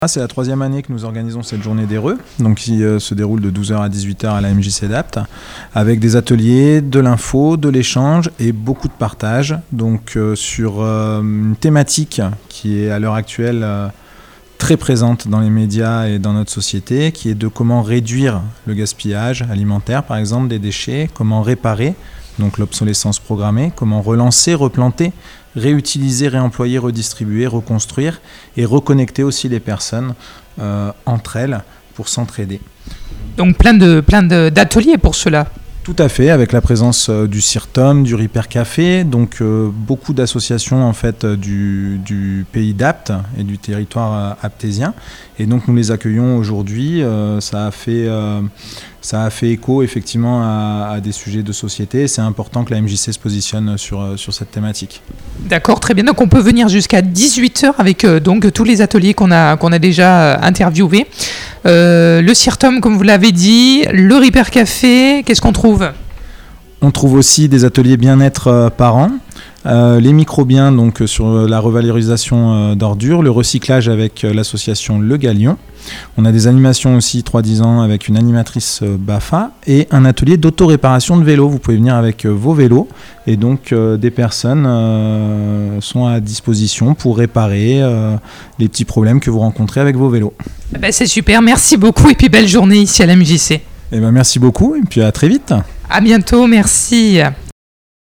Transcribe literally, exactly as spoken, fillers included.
Ah, c'est la troisième année que nous organisons cette journée d'Heureux, donc qui euh, se déroule de douze heures à dix-huit heures à la M J C d'Apt, avec des ateliers, de l'info, de l'échange et beaucoup de partage. Donc euh, sur euh, une thématique qui est à l'heure actuelle euh, très présente dans les médias et dans notre société, qui est de comment réduire le gaspillage alimentaire, par exemple, des déchets, comment réparer, donc l'obsolescence programmée, comment relancer, replanter, réutiliser, réemployer, redistribuer, reconstruire et reconnecter aussi les personnes euh, entre elles pour s'entraider. Donc plein de plein de, d'ateliers pour cela. Tout à fait, avec la présence euh, du CIRTOM, du Ripper Café, donc euh, beaucoup d'associations en fait euh, du, du pays d'Apt et du territoire euh, aptésien. Et donc nous les accueillons aujourd'hui. Euh, ça a fait euh, ça a fait écho effectivement à, à des sujets de société. C'est important que la M J C se positionne sur euh, sur cette thématique. D'accord, très bien. Donc on peut venir jusqu'à dix-huit heures avec euh, donc tous les ateliers qu'on a qu'on a déjà euh, interviewés. Euh, le CIRTOM, comme vous l'avez dit, le Ripper Café, qu'est-ce qu'on trouve ? On trouve aussi des ateliers bien-être euh, par an, euh, les microbiens donc euh, sur la revalorisation euh, d'ordures, le recyclage avec euh, l'association Le Galion. On a des animations aussi trois dix ans avec une animatrice euh, BAFA et un atelier d'auto-réparation de vélos. Vous pouvez venir avec euh, vos vélos et donc euh, des personnes euh, sont à disposition pour réparer euh, les petits problèmes que vous rencontrez avec vos vélos. Eh ben, c'est super, merci beaucoup et puis belle journée ici à la M J C. Eh ben, merci beaucoup et puis à très vite. À bientôt, merci.